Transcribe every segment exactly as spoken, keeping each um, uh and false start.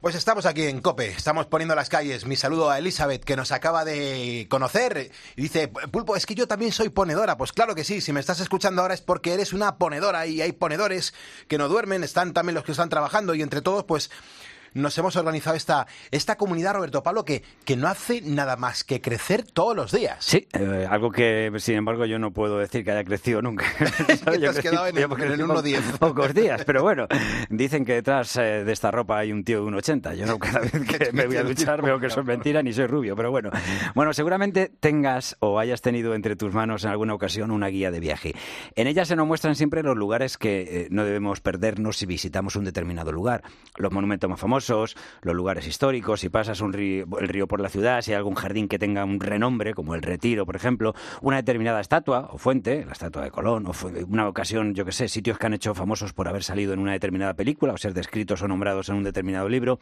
Pues estamos aquí en COPE, estamos poniendo las calles. Mi saludo a Elizabeth, que nos acaba de conocer. Y dice, Pulpo, es que yo también soy ponedora. Pues claro que sí, si me estás escuchando ahora es porque eres una ponedora. Y hay ponedores que no duermen, están también los que están trabajando. Y entre todos, pues nos hemos organizado esta, esta comunidad, Roberto Pablo, que, que no hace nada más que crecer todos los días. Sí, eh, algo que, sin embargo, yo no puedo decir que haya crecido nunca. Que te has quedado en el, en el uno diez. Pocos días, pero bueno, dicen que detrás eh, de esta ropa hay un tío de uno ochenta. Yo no, cada vez que me voy a duchar veo que eso es mentira, ni soy rubio, pero bueno. Bueno, seguramente tengas o hayas tenido entre tus manos en alguna ocasión una guía de viaje. En ella se nos muestran siempre los lugares que eh, no debemos perdernos si visitamos un determinado lugar. Los monumentos más famosos, los lugares históricos, si pasas un río, el río por la ciudad, si hay algún jardín que tenga un renombre, como el Retiro, por ejemplo, una determinada estatua o fuente, la estatua de Colón, o una ocasión, yo que sé, sitios que han hecho famosos por haber salido en una determinada película o ser descritos o nombrados en un determinado libro.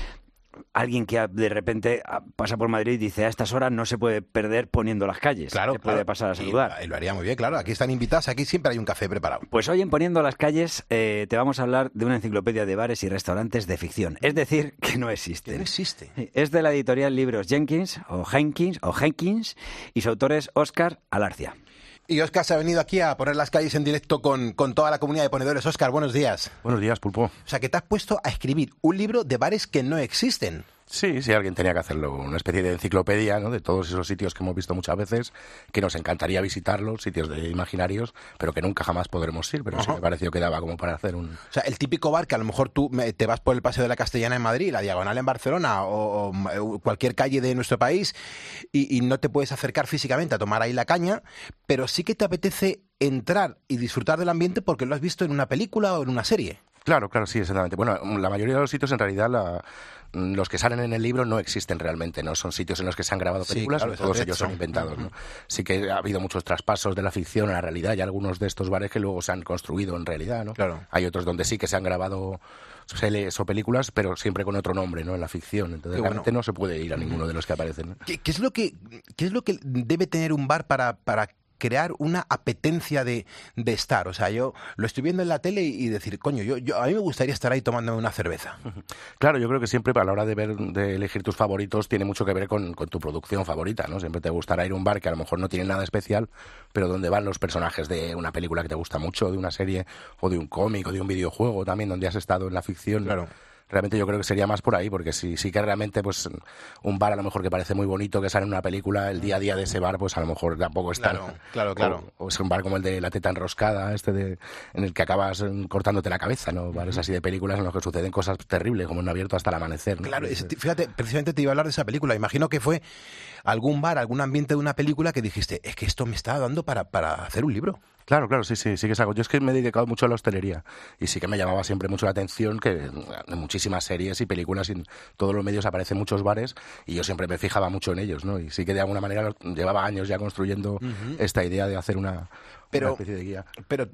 Alguien que de repente pasa por Madrid y dice a estas horas no se puede perder poniendo las calles. Claro, se puede claro. pasar a saludar. Y, y lo haría muy bien, claro. Aquí están invitados, aquí siempre hay un café preparado. Pues hoy en Poniendo las calles eh, te vamos a hablar de una enciclopedia de bares y restaurantes de ficción. Es decir, que no existen. Que no existe. Es de la editorial Libros Jenkins o Jenkins o Jenkins y su autor es Óscar Alarcia. Y Óscar se ha venido aquí a poner las calles en directo con, con toda la comunidad de ponedores. Óscar, buenos días. Buenos días, Pulpo. O sea, que te has puesto a escribir un libro de bares que no existen. Sí, sí, alguien tenía que hacerlo, una especie de enciclopedia, ¿no?, de todos esos sitios que hemos visto muchas veces, que nos encantaría visitarlos, sitios de imaginarios, pero que nunca jamás podremos ir, pero Ajá. sí me pareció que daba como para hacer un... O sea, el típico bar que a lo mejor tú te vas por el Paseo de la Castellana en Madrid, la Diagonal en Barcelona o, o cualquier calle de nuestro país y, y no te puedes acercar físicamente a tomar ahí la caña, pero sí que te apetece entrar y disfrutar del ambiente porque lo has visto en una película o en una serie. Claro, claro, sí, exactamente. Bueno, la mayoría de los sitios, en realidad, la, los que salen en el libro no existen realmente, ¿no? Son sitios en los que se han grabado películas, sí, claro, todos ellos son inventados, ¿no? Sí que ha habido muchos traspasos de la ficción a la realidad y algunos de estos bares que luego se han construido en realidad, ¿no? Claro. Hay otros donde sí que se han grabado series o películas, pero siempre con otro nombre, ¿no?, en la ficción. Entonces, bueno, realmente no se puede ir a ninguno de los que aparecen, ¿no? ¿Qué, qué es lo que, qué es lo que debe tener un bar para... para... crear una apetencia de, de estar? O sea, yo lo estoy viendo en la tele y decir, coño, yo, yo a mí me gustaría estar ahí tomándome una cerveza. Claro, yo creo que siempre a la hora de ver, de elegir tus favoritos tiene mucho que ver con, con tu producción favorita, ¿no? Siempre te gustará ir a un bar que a lo mejor no tiene nada especial, pero donde van los personajes de una película que te gusta mucho, de una serie o de un cómic o de un videojuego también, donde has estado en la ficción. Claro. Realmente yo creo que sería más por ahí, porque sí, sí que realmente pues un bar a lo mejor que parece muy bonito, que sale en una película, el día a día de ese bar pues a lo mejor tampoco está. Claro, claro, claro. O, o es un bar como el de La Teta Enroscada, este de en el que acabas cortándote la cabeza, ¿no? Bares así de películas en los que suceden cosas terribles, como un abierto hasta el amanecer, ¿no? Claro, es, fíjate, precisamente te iba a hablar de esa película. Imagino que fue algún bar, algún ambiente de una película que dijiste, es que esto me está dando para, para hacer un libro. Claro, claro, sí, sí, sí que es algo. Yo es que me he dedicado mucho a la hostelería y sí que me llamaba siempre mucho la atención que en muchísimas series y películas y en todos los medios aparecen muchos bares y yo siempre me fijaba mucho en ellos, ¿no? Y sí que de alguna manera llevaba años ya construyendo uh-huh. esta idea de hacer una... Pero, una especie de guía. Pero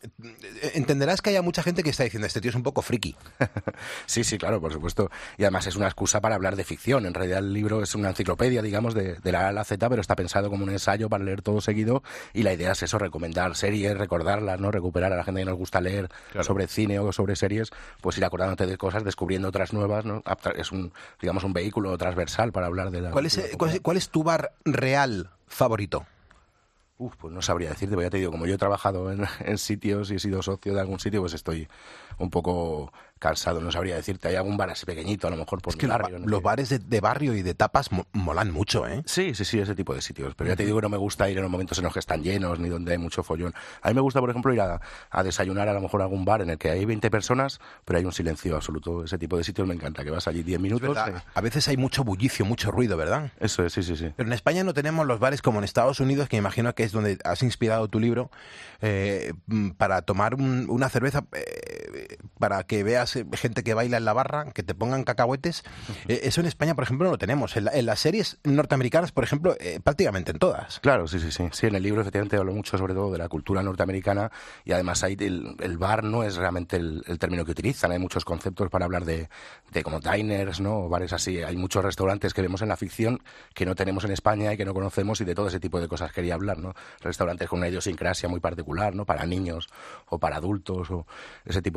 entenderás que haya mucha gente que está diciendo, este tío es un poco friki. Sí, sí, claro, por supuesto. Y además es una excusa para hablar de ficción. En realidad el libro es una enciclopedia, digamos, de, de la A a la Z, pero está pensado como un ensayo para leer todo seguido y la idea es eso, recomendar series, recordarlas, ¿no? Recuperar a la gente que nos gusta leer claro. sobre cine o sobre series, pues ir acordándote de cosas, descubriendo otras nuevas, ¿no? Es un, digamos, un vehículo transversal para hablar de la... ¿Cuál es, cuál es, cuál es tu bar real favorito? Uf, pues no sabría decirte, porque ya te digo, como yo he trabajado en, en sitios y he sido socio de algún sitio, pues estoy un poco cansado, no sabría decirte. Hay algún bar así pequeñito, a lo mejor por es que mi barrio. Los, ¿no? los bares de, de barrio y de tapas mo- molan mucho, ¿eh? Sí, sí, sí, ese tipo de sitios. Pero ya te digo que no me gusta ir en los momentos en los que están llenos ni donde hay mucho follón. A mí me gusta, por ejemplo, ir a, a desayunar a lo mejor a algún bar en el que hay veinte personas, pero hay un silencio absoluto. Ese tipo de sitios me encanta, que vas allí diez minutos. Es verdad. A veces hay mucho bullicio, mucho ruido, ¿verdad? Eso es, sí, sí, sí. Pero en España no tenemos los bares como en Estados Unidos, que imagino que es donde has inspirado tu libro, eh, para tomar un, una cerveza, eh, para que veas gente que baila en la barra, que te pongan cacahuetes. Eh, eso en España, por ejemplo, no lo tenemos. En, la, en las series norteamericanas, por ejemplo, eh, prácticamente en todas. Claro, sí, sí, sí. Sí, en el libro efectivamente hablo mucho sobre todo de la cultura norteamericana y además ahí el, el bar no es realmente el, el término que utilizan. Hay muchos conceptos para hablar de, de como diners, ¿no? O bares así. Hay muchos restaurantes que vemos en la ficción que no tenemos en España y que no conocemos y de todo ese tipo de cosas quería hablar, ¿no? Restaurantes con una idiosincrasia muy particular, ¿no? Para niños o para adultos o ese tipo de cosas, ¿no? Pero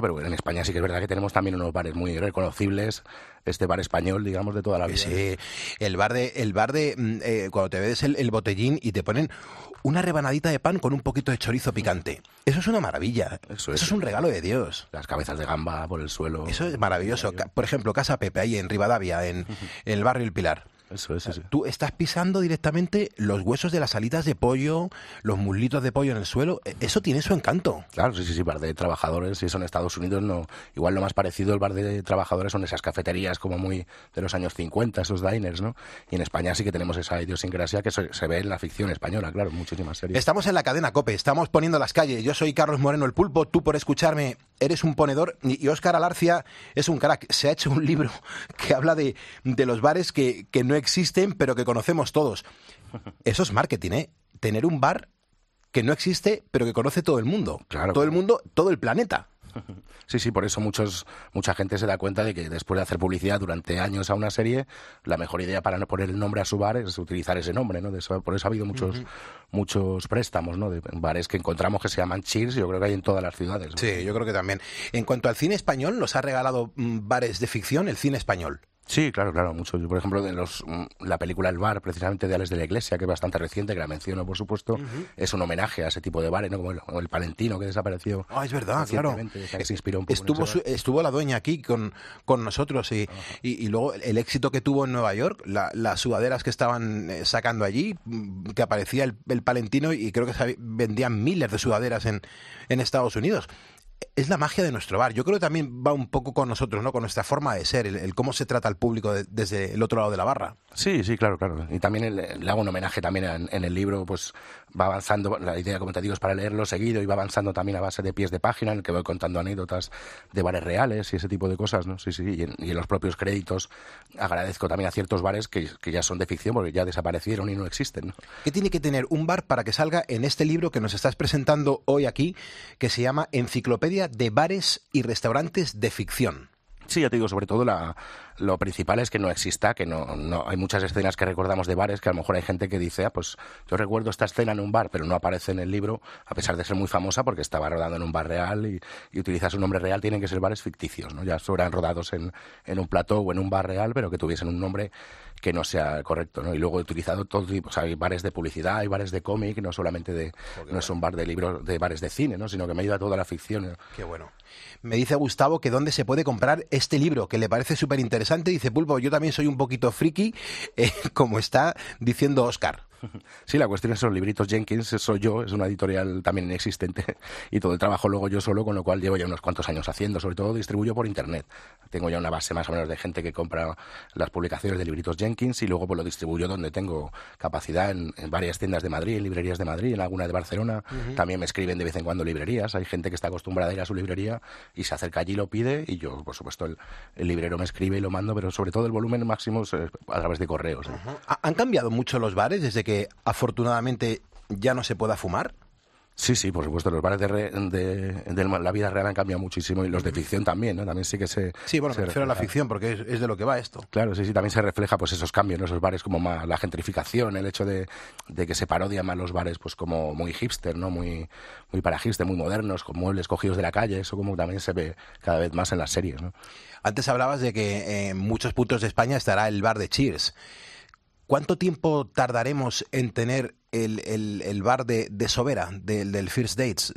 pero en España sí que es verdad que tenemos también unos bares muy reconocibles, este bar español, digamos, de toda la vida. Sí, el bar de, el bar de eh, cuando te ves el, el botellín y te ponen una rebanadita de pan con un poquito de chorizo picante. Eso es una maravilla. Eso es, Eso es un regalo de Dios. Las cabezas de gamba por el suelo. Eso es maravilloso. Por ejemplo, Casa Pepe, ahí en Rivadavia, en, en el barrio El Pilar. Eso es, sí, sí. Tú estás pisando directamente los huesos de las alitas de pollo, los muslitos de pollo en el suelo. Eso tiene su encanto. Claro, sí, sí, sí, bar de trabajadores. Y eso en Estados Unidos no. Igual lo más parecido al bar de trabajadores son esas cafeterías como muy de los años cincuenta, esos diners, ¿no? Y en España sí que tenemos esa idiosincrasia que se, se ve en la ficción española, claro, muchísimas series. Estamos en la cadena COPE, estamos poniendo las calles. Yo soy Carlos Moreno el Pulpo, tú por escucharme eres un ponedor. Y Óscar Alarcia es un crack. Se ha hecho un libro que habla de, de los bares que, que no existen, pero que conocemos todos. Eso es marketing, ¿eh? Tener un bar que no existe, pero que conoce todo el mundo. Claro. Todo el mundo, todo el planeta. Sí, sí, por eso muchos mucha gente se da cuenta de que después de hacer publicidad durante años a una serie, la mejor idea para no poner el nombre a su bar es utilizar ese nombre, ¿no? De eso, por eso ha habido muchos uh-huh. muchos préstamos, ¿no? De bares que encontramos que se llaman Cheers, yo creo que hay en todas las ciudades, ¿no? Sí, yo creo que también. En cuanto al cine español, nos ha regalado mm, bares de ficción el cine español. Sí, claro, claro, mucho. Yo, por ejemplo, de los la película El Bar, precisamente de Ales de la Iglesia, que es bastante reciente, que la menciono, por supuesto, uh-huh. es un homenaje a ese tipo de bares, ¿no? Como el, como el Palentino, que desapareció. Ah, es verdad, claro. Que se inspiró un poco estuvo, en ese su, estuvo la dueña aquí con, con nosotros y, uh-huh. y, y luego el éxito que tuvo en Nueva York, la, las sudaderas que estaban sacando allí, que aparecía el, el Palentino y creo que se vendían miles de sudaderas en, en Estados Unidos. Es la magia de nuestro bar. Yo creo que también va un poco con nosotros, ¿no? Con nuestra forma de ser, el, el cómo se trata al público de, desde el otro lado de la barra. Sí, sí, claro, claro. Y también el, le hago un homenaje también en, en el libro, pues va avanzando, la idea, como te digo, es para leerlo seguido y va avanzando también a base de pies de página, en el que voy contando anécdotas de bares reales y ese tipo de cosas, ¿no? Sí, sí, y en, y en los propios créditos agradezco también a ciertos bares que, que ya son de ficción porque ya desaparecieron y no existen, ¿no? ¿Qué tiene que tener un bar para que salga en este libro que nos estás presentando hoy aquí, que se llama Enciclopedia de Bares y Restaurantes de Ficción? Sí, ya te digo, sobre todo la, lo principal es que no exista, que no, no hay muchas escenas que recordamos de bares que a lo mejor hay gente que dice, ah, pues yo recuerdo esta escena en un bar, pero no aparece en el libro, a pesar de ser muy famosa porque estaba rodando en un bar real y, y utilizas un nombre real, tienen que ser bares ficticios, ¿no? Ya fueran rodados en, en un plató o en un bar real, pero que tuviesen un nombre que no sea correcto, ¿no? Y luego he utilizado todo tipo, o sea, hay bares de publicidad, hay bares de cómic, no solamente de, oh, no bueno. es un bar de libros, de bares de cine, ¿no? Sino que me ayuda a toda la ficción, ¿no? Qué bueno. Me dice Gustavo que dónde se puede comprar este libro, que le parece súper interesante. Dice, Pulpo, yo también soy un poquito friki, eh, como está diciendo Óscar. Sí, la cuestión es esos libritos Jenkins, soy yo, es una editorial también inexistente y todo el trabajo luego yo solo, con lo cual llevo ya unos cuantos años haciendo, sobre todo distribuyo por internet. Tengo ya una base más o menos de gente que compra las publicaciones de libritos Jenkins y luego pues lo distribuyo donde tengo capacidad en, en varias tiendas de Madrid, en librerías de Madrid, en alguna de Barcelona. Uh-huh. También me escriben de vez en cuando librerías, hay gente que está acostumbrada a ir a su librería y se acerca allí y lo pide y yo, por supuesto, el, el librero me escribe y lo mando, pero sobre todo el volumen máximo es a través de correos. ¿eh? Uh-huh. ¿Han cambiado mucho los bares desde que que afortunadamente ya no se pueda fumar? Sí, sí, por supuesto, los bares de, re, de, de la vida real han cambiado muchísimo y los de ficción también, ¿no? También sí que se... Sí, bueno, se me refiero refleja. a la ficción porque es, es de lo que va esto. Claro, sí, sí, también se refleja pues esos cambios, ¿no? Esos bares como más, la gentrificación, el hecho de, de que se parodian más los bares pues como muy hipster, ¿no? Muy, muy para hipster, muy modernos, con muebles cogidos de la calle, eso como también se ve cada vez más en las series, ¿no? Antes hablabas de que en muchos puntos de España estará el bar de Cheers. ¿Cuánto tiempo tardaremos en tener el, el, el bar de, de Sobera, del, del First Dates?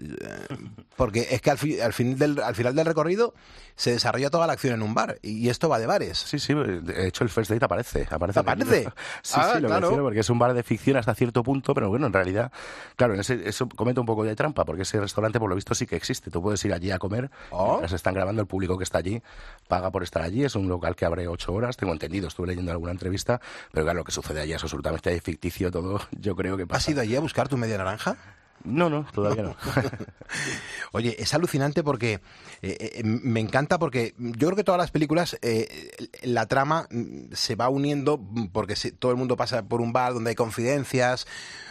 Porque es que al, fi, al, fin del, al final del recorrido se desarrolla toda la acción en un bar y esto va de bares. Sí, sí, de hecho el First Date aparece. ¿Aparece? ¿Aparece? Sí, ah, sí, lo claro. menciono porque es un bar de ficción hasta cierto punto, pero bueno, en realidad, claro, en ese, eso comete un poco de trampa porque ese restaurante por lo visto sí que existe. Tú puedes ir allí a comer, oh. mientras están grabando, el público que está allí paga por estar allí, es un local que abre ocho horas, tengo entendido, estuve leyendo alguna entrevista, pero claro, lo que sucede allí es absolutamente ficticio todo, yo creo que pasa. ¿Has ido allí a buscar tu media naranja? No, no, todavía no. Oye, es alucinante porque eh, eh, me encanta porque yo creo que todas las películas eh, la trama se va uniendo porque se, todo el mundo pasa por un bar donde hay confidencias.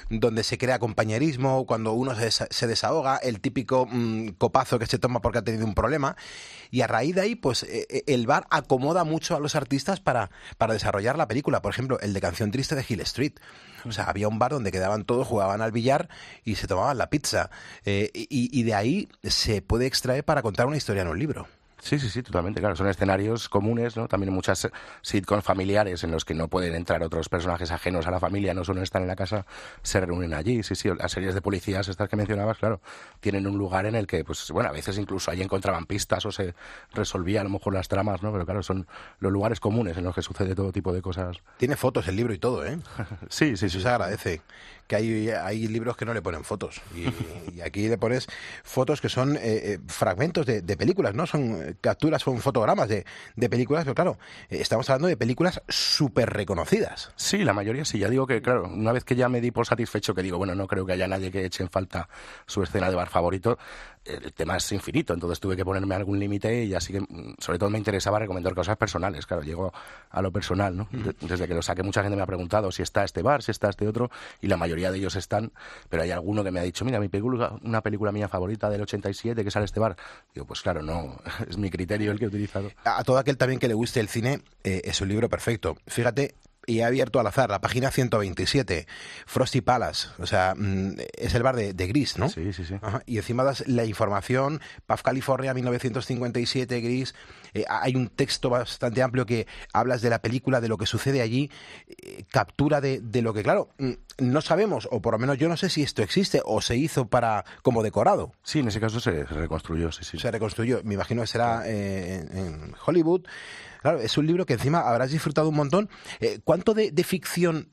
donde se crea compañerismo, cuando uno se, des se desahoga, el típico mmm, copazo que se toma porque ha tenido un problema. Y a raíz de ahí, pues eh, el bar acomoda mucho a los artistas para, para desarrollar la película. Por ejemplo, el de Canción Triste de Hill Street. O sea, había un bar donde quedaban todos, jugaban al billar y se tomaban la pizza. Eh, y, y de ahí se puede extraer para contar una historia en un libro. Sí, sí, sí, totalmente, claro. Son escenarios comunes, ¿no? También muchas sitcoms familiares en los que no pueden entrar otros personajes ajenos a la familia, no solo están en la casa, se reúnen allí. Sí, sí, las series de policías estas que mencionabas, claro, tienen un lugar en el que, pues, bueno, a veces incluso ahí encontraban pistas o se resolvía a lo mejor las tramas, ¿no? Pero claro, son los lugares comunes en los que sucede todo tipo de cosas. Tiene fotos el libro y todo, ¿eh? Sí, sí, Eso sí. se agradece. Que hay, hay libros que no le ponen fotos. Y, y aquí le pones fotos que son eh, eh, fragmentos de, de películas, ¿no? Son capturas, son fotogramas de, de películas, pero claro, eh, estamos hablando de películas súper reconocidas. Sí, la mayoría sí. Ya digo que, claro, una vez que ya me di por satisfecho, que digo, bueno, no creo que haya nadie que eche en falta su escena de bar favorito, el tema es infinito, entonces tuve que ponerme algún límite y así que, sobre todo me interesaba recomendar cosas personales, claro, llego a lo personal, ¿no? Desde que lo saqué mucha gente me ha preguntado si está este bar, si está este otro, y la mayoría de ellos están, pero hay alguno que me ha dicho, mira, mi película, una película mía favorita del ochenta y siete, que sale este bar. Digo, pues claro, no, es mi criterio el que he utilizado. A todo aquel también que le guste el cine, eh, es un libro perfecto. Fíjate, y he abierto al azar la página ciento veintisiete, Frosty Palace, o sea, es el bar de, de Grease, ¿no? Sí, sí, sí. Ajá. Y encima das la información, P A F California, mil novecientos cincuenta y siete, Grease, eh, hay un texto bastante amplio que hablas de la película, de lo que sucede allí, eh, captura de, de lo que, claro, no sabemos, o por lo menos yo no sé si esto existe o se hizo para como decorado. Sí, en ese caso se, se reconstruyó, sí, sí. Se reconstruyó, me imagino que será eh, en, en Hollywood. Claro, es un libro que encima habrás disfrutado un montón. Eh, ¿Cuánto de, de ficción,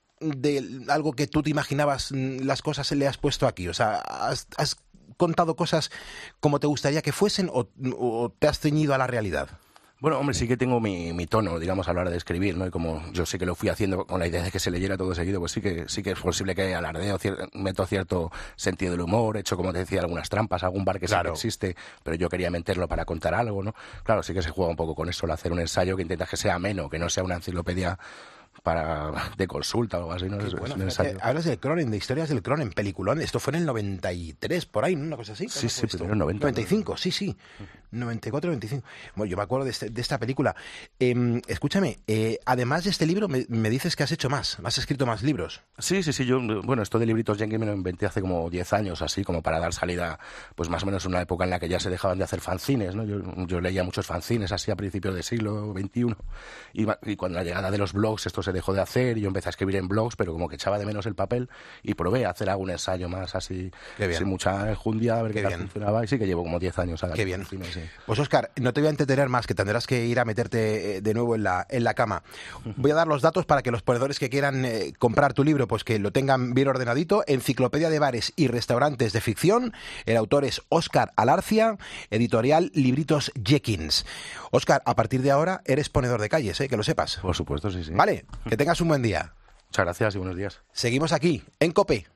de algo que tú te imaginabas, las cosas le has puesto aquí? O sea, ¿has, has contado cosas como te gustaría que fuesen o, o te has ceñido a la realidad? Bueno, hombre, sí que tengo mi, mi tono, digamos, a la hora de escribir, ¿no? Y como yo sé que lo fui haciendo con la idea de que se leyera todo seguido, pues sí que sí que es posible que alardeo, cier- meto cierto sentido del humor, hecho, como te decía, algunas trampas, algún bar que claro. sí que existe, pero yo quería meterlo para contar algo, ¿no? Claro, sí que se juega un poco con eso, el hacer un ensayo que intentas que sea ameno, que no sea una enciclopedia para de consulta o algo así, ¿no? Es, Bueno, es un ensayo. hablas del Cronen, de historias del Cronen, peliculón. Esto fue en el noventa y tres, por ahí, ¿no? Una cosa así. Sí, sí, fue primero en noventa. noventa y cinco, sí, sí. noventa y cuatro, noventa y cinco. Bueno, yo me acuerdo de, este, de esta película. Eh, escúchame, eh, además de este libro, me, me dices que has hecho más, has escrito más libros. Sí, sí, sí. Yo, bueno, esto de libritos Yankee me lo inventé hace como diez años, así, como para dar salida, pues más o menos en una época en la que ya se dejaban de hacer fanzines, ¿no? Yo, yo leía muchos fanzines así a principios del siglo veintiuno. Y, y cuando la llegada de los blogs esto se dejó de hacer, yo empecé a escribir en blogs, pero como que echaba de menos el papel y probé a hacer algún ensayo más así, sin mucha enjundia, a ver qué, qué tal funcionaba, y sí que llevo como diez años. Qué bien. Cine, sí. Pues Óscar, no te voy a entretener más, que tendrás que ir a meterte de nuevo en la, en la cama. Voy a dar los datos para que los ponedores que quieran eh, comprar tu libro, pues que lo tengan bien ordenadito. Enciclopedia de bares y restaurantes de ficción. El autor es Óscar Alarcia, editorial Libritos Jenkins. Óscar, a partir de ahora eres ponedor de calles, ¿eh? Que lo sepas. Por supuesto, sí, sí. Vale, que tengas un buen día. Muchas gracias y buenos días. Seguimos aquí, en COPE.